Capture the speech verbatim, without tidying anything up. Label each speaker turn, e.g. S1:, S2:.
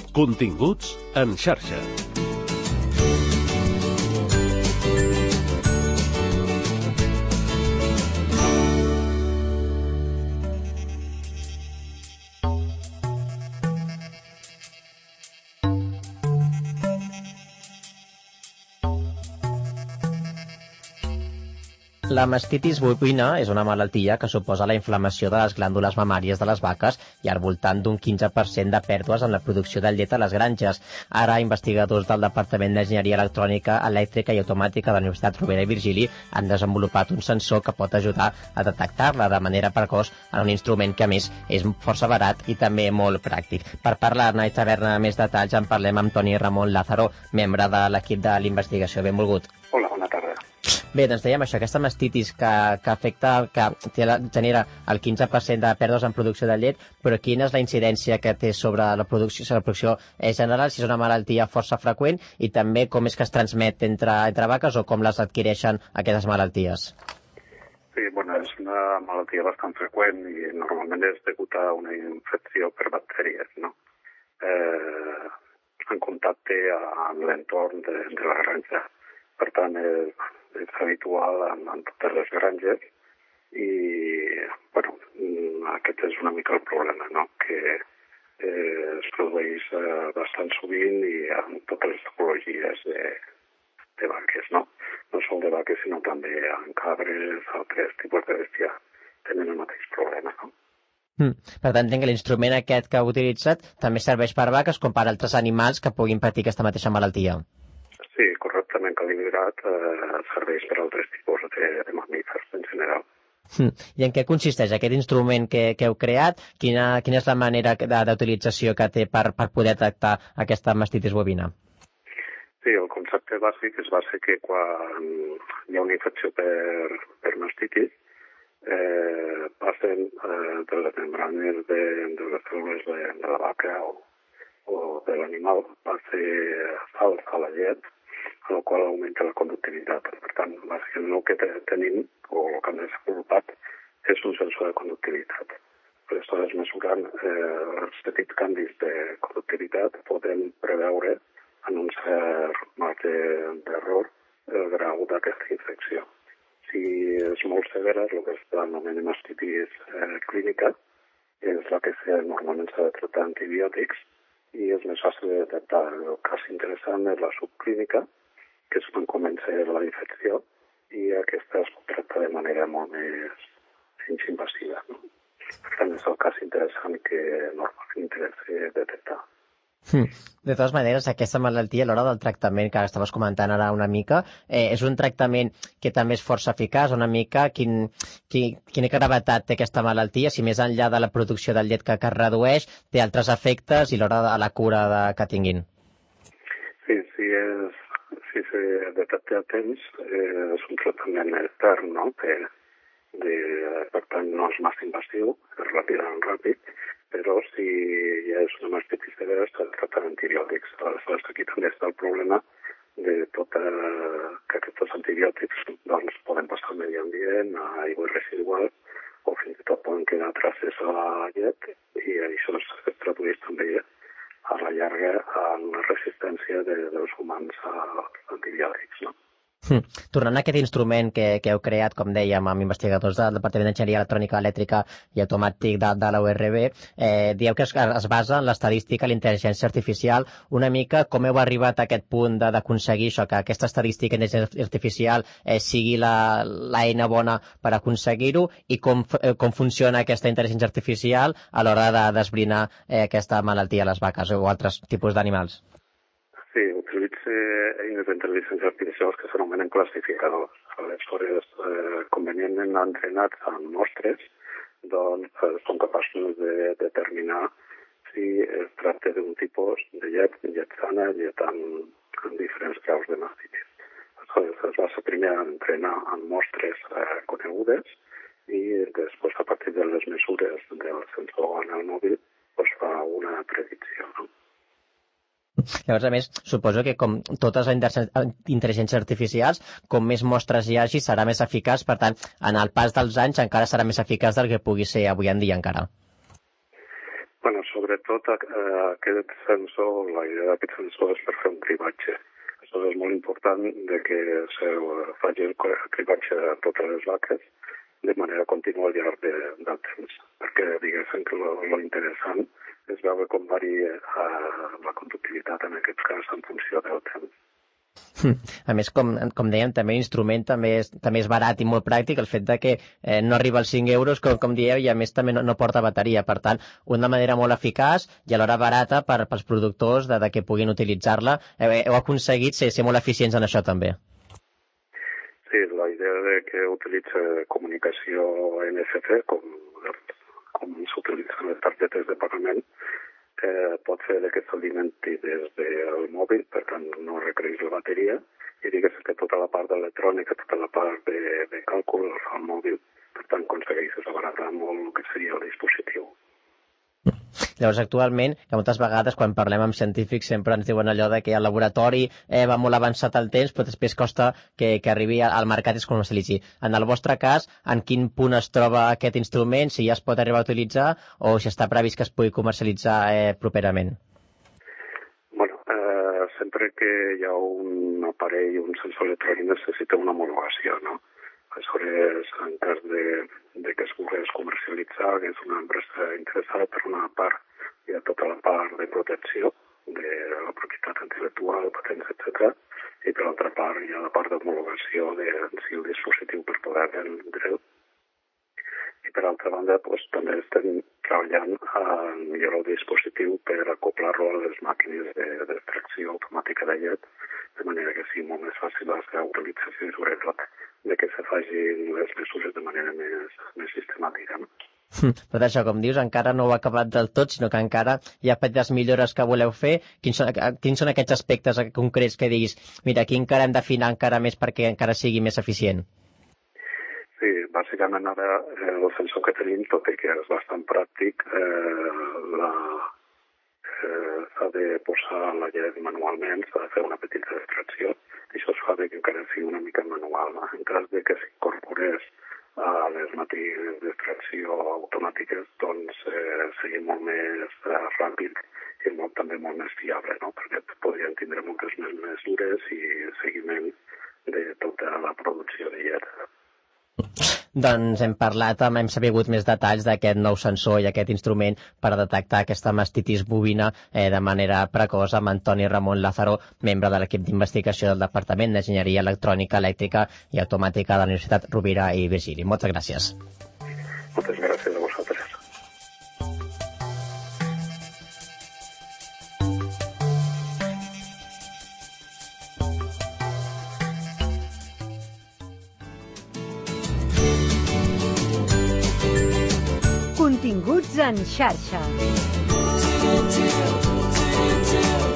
S1: Continguts en xarxa.
S2: La mastitis bovina és una malaltia que suposa la inflamació de les glàndules mamàries de les vaques i al voltant d'un quinze per cent de pèrdues en la producció de llet a les granges. Ara, investigadors del Departament d'Enginyeria Electrònica, Elèctrica i Automàtica de la Universitat Rovira i Virgili han desenvolupat un sensor que pot ajudar a detectar-la de manera precoç en un instrument que, a més, és força barat i també molt pràctic. Per parlar-ne i saber-ne més detalls, en parlem amb Toni Ramon Lázaro, membre de l'equip de l'investigació. Benvolgut.
S3: Hola, bona tarda.
S2: Bé, doncs dèiem això, aquesta mastitis que, que afecta, que genera el quinze per cent de pèrdues en producció de llet, però quina és la incidència que té sobre la producció, sobre la producció general, si és una malaltia força freqüent, i també com és que es transmet entre, entre vaques o com les adquireixen aquestes malalties?
S3: Sí, bueno, és una malaltia bastant freqüent i normalment és degut a una infecció per bactèries, no? Eh, en contacte amb l'entorn de, de la granja. Per tant, és, és habitual en, en totes les granges i, bueno, aquest és una mica el problema, no? Que eh, es produeix eh, bastant sovint i en totes les tipologies de, de vaques, no? No sol de vaques, sinó també en cabres, altres tipus de bèstia tenen el mateix problema, no?
S2: Mm. Per tant, entenc que l'instrument aquest que heu utilitzat també serveix per vaques com per altres animals que puguin patir aquesta mateixa malaltia.
S3: Sí, correctament calibrat, eh, serveix per altres tipus de, de mamífers en general.
S2: Mm. I en què consisteix aquest instrument que, que heu creat? Quina, quina és la manera d'utilització que té per, per poder detectar aquesta mastitis bovina?
S3: Sí, el concepte bàsic és base que quan hi ha una infecció per, per mastitis, eh, passen eh, de les membranes de, de les cèl·lules de, de la vaca o, o de l'animal, passa sals a la llet, en el qual augmenta la conductivitat. Per tant, bàsicament el que tenim, o el que hem desenvolupat, és un sensor de conductivitat. Aleshores, mesurant eh, els petits canvis de conductivitat, podem preveure en un cert marge d'error el grau d'aquesta infecció. Si és molt severa, el que s'anomena mastitis eh, clínica, és la que normalment s'ha de tractar antibiòtics, i és més fàcil de detectar. El cas interessant és la subclínica, que és quan comença la infecció, i aquesta es pot tractar de manera molt més menys invasiva, no? Per tant, és el cas interessant que normalment interessa detectar.
S2: Hmm. De totes maneres, aquesta malaltia, a l'hora del tractament, que estaves comentant ara una mica, eh, és un tractament que també és força eficaç, una mica, quin, quin, quina gravetat té aquesta malaltia, si més enllà de la producció de llet que, que es redueix, té altres efectes i l'hora de la cura de, que tinguin.
S3: Sí, sí, és, si se detecta a temps, eh, és un tractament extern, no? De, de, per tant, no és massa invasiu, és ràpidament ràpid, però si hi ha una mastitis severa s'ha de tractar amb antibiòtics. Aleshores, aquí també està el problema de tot, eh, que aquests antibiòtics doncs, poden passar al medi ambient, a aigües residuals, o fins i tot poden quedar traces a la llet, i això es, es tradueix també a la llarga en una resistència de, dels humans als antibiòtics, no?
S2: Hmm. Tornant a aquest instrument que, que heu creat, com dèiem, amb investigadors del Departament d'Enginyeria Electrònica, Elèctrica i Automàtic de, de la U R B, eh, dieu que es, es basa en l'estadística, la intel·ligència artificial. Una mica com heu arribat a aquest punt d'aconseguir això, que aquesta estadística i intel·ligència artificial eh, sigui la, la eina bona per aconseguir-ho, i com, eh, com funciona aquesta intel·ligència artificial a l'hora de desbrinar eh, aquesta malaltia a les vaques o altres tipus d'animals?
S3: Sí, utilitza eines d'intel·ligència artificial que s'anomenen classificadors. Aleshores, eh, convenientment entrenats amb mostres, doncs eh, són capaços de determinar si es tracta d'un tipus de llet, llet sana, llet amb, amb diferents graus de mastitis. Aleshores, es basa primer a entrenar amb mostres eh, conegudes i després, a partir de les mesures del sensor en el mòbil, doncs fa una predicció, no?
S2: Llavors, a més, suposo que com totes les intel·ligències artificials, com més mostres hi hagi, serà més eficaç. Per tant, en el pas dels anys encara serà més eficaç del que pugui ser avui en dia encara.
S3: Bueno, bueno, sobretot eh, aquest sensor, la idea d'aquest sensor és per fer un cribatge. Això és molt important de que se faci el cribatge de totes les vaques de manera contínua al llarg de, del temps, perquè diguéssim que lo, lo interessant és veure com varia eh, la conductivitat en aquest cas en funció del temps.
S2: A més, com, com dèiem, també l'instrument també és, també és barat i molt pràctic, el fet de que eh, no arriba als cinc euros, com, com dieu, i a més també no, no porta bateria. Per tant, una manera molt eficaç i alhora barata per, pels productors de, de que puguin utilitzar-la. Heu, heu aconseguit ser, ser molt eficients en això també.
S3: Sí, la idea de que utilitza comunicació N F C, com, com s'utilitzen les targetes de pagament, Eh, pot fer que s'alimenti des del mòbil, per tant no requereix la bateria, i digues que tota la part d'electrònica, tota la part de, de càlcul el fa el mòbil, per tant aconsegueixes abaratar molt el que seria el dispositiu.
S2: Llavors, actualment, que moltes vegades quan parlem amb científics sempre ens diuen allò de que el laboratori eh, va molt avançat al temps, però després costa que, que arribi al mercat i es comercialitzi. En el vostre cas, en quin punt es troba aquest instrument, si ja es pot arribar a utilitzar o si està previst que es pugui comercialitzar eh, properament?
S3: Bueno, eh, sempre que hi ha un aparell, un sensor electrònic, necessita una homologació, no? Aleshores, en cas de, de que es volgués comercialitzar, que és una empresa interessada, per una part hi ha tota la part de protecció de la propietat intel·lectual, patents, etcètera, i per l'altra part hi ha la part d'homologació de si el dispositiu per poder vendre. I per altra banda, doncs, també estem treballant a millorar el dispositiu per acoplar-lo a les màquines d'extracció automàtica de llet, de manera que sigui molt més fàcil la seva utilització i sobretot de que se facin les mesures de manera més, més sistemàtica. No?
S2: Però això, com dius, encara no ho ha acabat del tot, sinó que encara hi ha petites millores que voleu fer. Quins són, quins són aquests aspectes concrets que diguis, mira, aquí encara hem d'afinar encara més perquè encara sigui més eficient?
S3: Sí, bàsicament ara eh, el sensor que tenim, tot i que és bastant pràctic, eh, la, eh, s'ha de posar la llet manualment, s'ha de fer una petita extracció, i això es fa que encara sigui una mica manual. No? En cas de que s'incorporés a les màquines d'extracció automàtiques, doncs eh, seria molt més eh, ràpid i molt, també molt més fiable, no? Perquè podrien tindre moltes més mesures i seguiment de tota la producció de llet.
S2: Doncs hem parlat, hem sabut més detalls d'aquest nou sensor i aquest instrument per detectar aquesta mastitis bovina eh, de manera precoç amb Antoni Ramon Lázaro, membre de l'equip d'investigació del Departament d'Enginyeria Electrònica, Elèctrica i Automàtica de la Universitat Rovira i Virgili. Moltes gràcies.
S3: Moltes gràcies a vosaltres.
S4: Continguts en xarxa.